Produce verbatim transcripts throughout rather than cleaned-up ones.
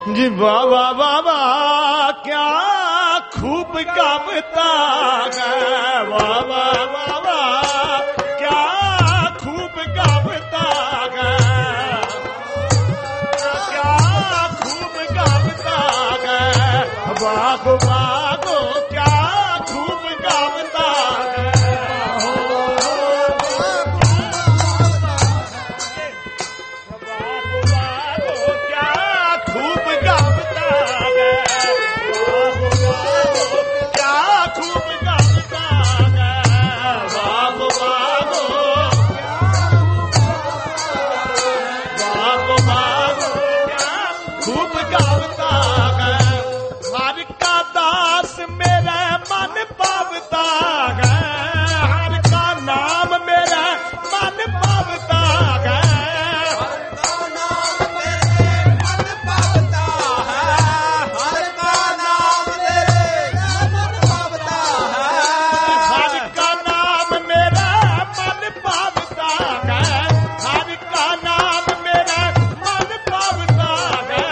जी बाबा बाबा क्या खूब गावता है, बाबा बाबा क्या खूब गावता है, क्या खूब गावता है, बागो बागो क्या खूब गावता है, बागो बागो क्या खूब गावता है, बागो बागो क्या खूब गावता है, बागो बागो बागो बागो क्या खूब गावता है, हर का दास मेरा मन पावता है, हर का नाम मेरा मन पावता है, हर का नाम मेरा मन पावता है, हर का नाम मेरा मन पावता है,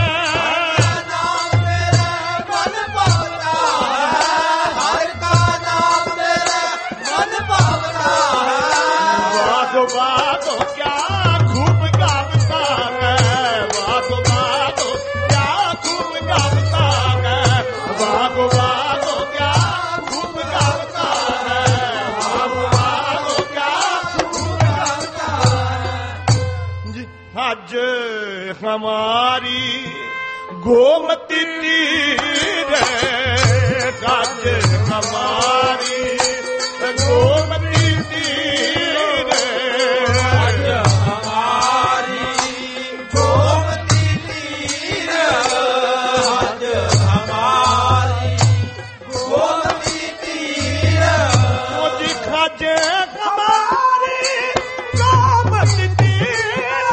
बागो बागो क्या खूब गावता है, बागो बागो क्या खूब गावता है, बागो बागो क्या खूब गावता है, बागो बागो क्या खूब गावता है। जी, आज हमारी गोमती तीर आज हमारी गोमती तीर आज हमारी गोमती तीर आज हमारी गोमती तीर मुझे खाजे हमारी गोमती तीर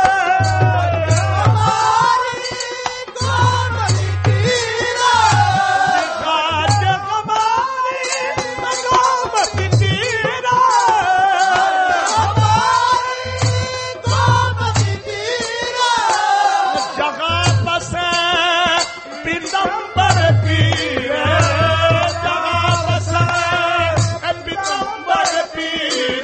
हमारी गोमती तीर खाजे हमारी गोमती तीर हमारी गोमती तीर जहाँ बसे पितंबर पीर जहाँ बसे पितंबर पीर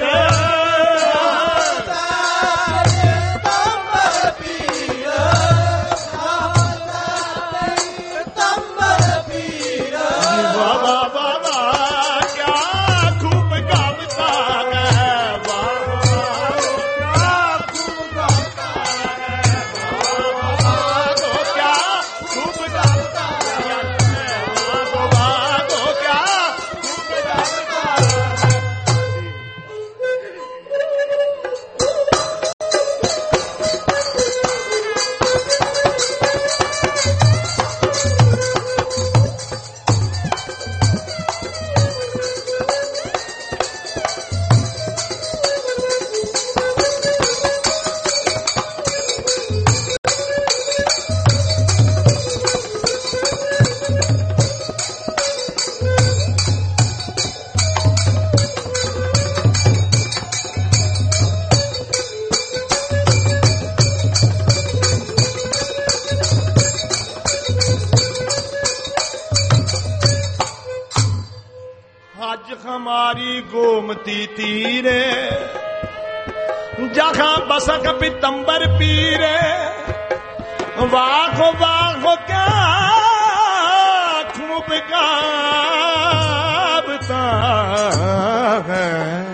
बाबा बाबा क्या खूब गावता है, बाबा क्या खूब गावता है, बाबा क्या खूब गावता है, बाबा क्या खूब गावता है। आज हमारी गोमती तीरे जहाँ बसक पितंबर पीरे वाहो वाहो क्या खूब गावता है,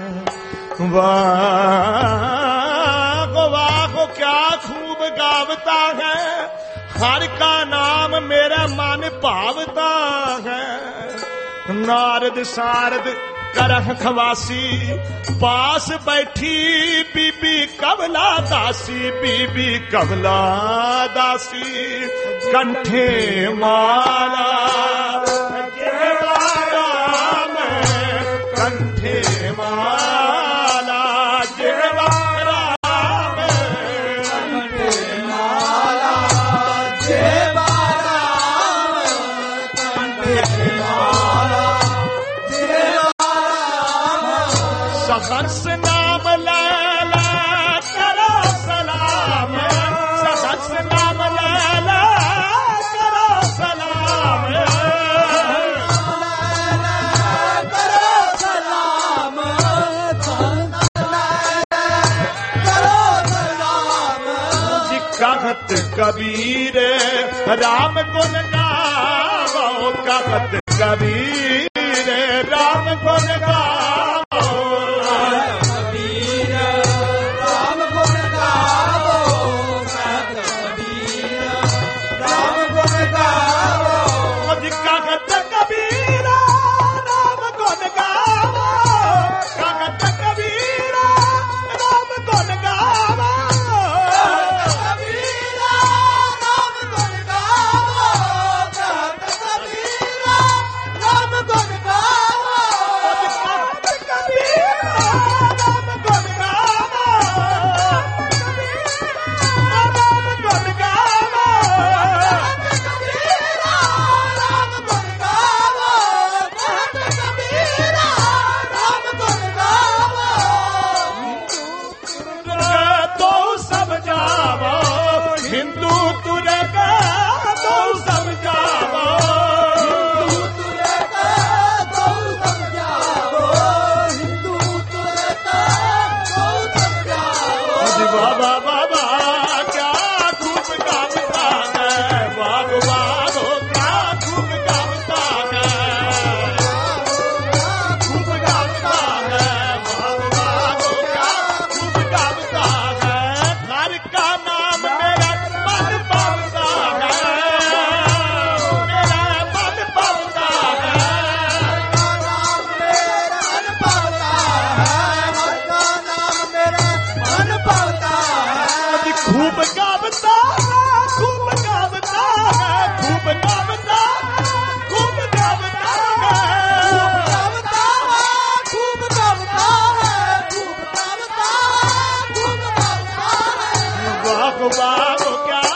वाहो वाहो क्या खूब गावता है, हर का नाम मेरा मन भावता है, नारद सारद करह खवासी पास बैठी बीबी कबला दासी, बीबी कबला दासी कंठे माला जेवारा में कंठे माला जेवारा में कंठे माला जेवारा में कंठे माला सहर्ष नाम लाला करो सलाम, सहर्ष नाम लाला कबीर राम गुण गावो कहत कबीर राम गुण गावो कबीर राम गुण गावो कहत कबीर राम गुण गावो कहत कबीर राम गुण गावो कहत कबीर राम गुण गावो हिंदू तुरे का तो समझावो हिंदू तुरे का तो समझावो हिंदू तुरे का तो समझावो बाबा बाबा क्या खूब गावता है बाग बागो क्या खूब गावता है खूब गावता है बाग बागो क्या खूब गावता है घर का नाम मेरा मन पावता है मेरा मन पावता है नाम मेरा मन पावता है हर का नाम मेरा मन पावता है खूब गावता है खूब गावता है खूब गावता खूब गावता है गावता है खूब गावता है खूब गावता है खूब गावता है बाग बाग क्या